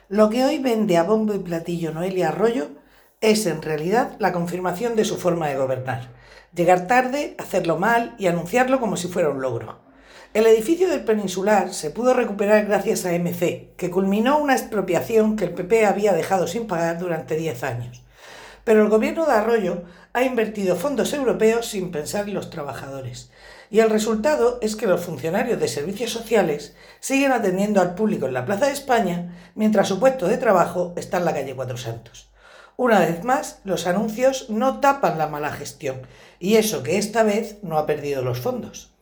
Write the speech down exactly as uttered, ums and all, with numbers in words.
Lo que hoy vende a bombo y platillo Noelia Arroyo es en realidad la confirmación de su forma de gobernar. Llegar tarde, hacerlo mal y anunciarlo como si fuera un logro. El edificio del Peninsular se pudo recuperar gracias a M C, que culminó una expropiación que el P P había dejado sin pagar durante diez años. Pero el gobierno de Arroyo ha invertido fondos europeos sin pensar en los trabajadores. Y el resultado es que los funcionarios de servicios sociales siguen atendiendo al público en la Plaza de España, mientras su puesto de trabajo está en la calle Cuatro Santos. Una vez más, los anuncios no tapan la mala gestión, y eso que esta vez no ha perdido los fondos.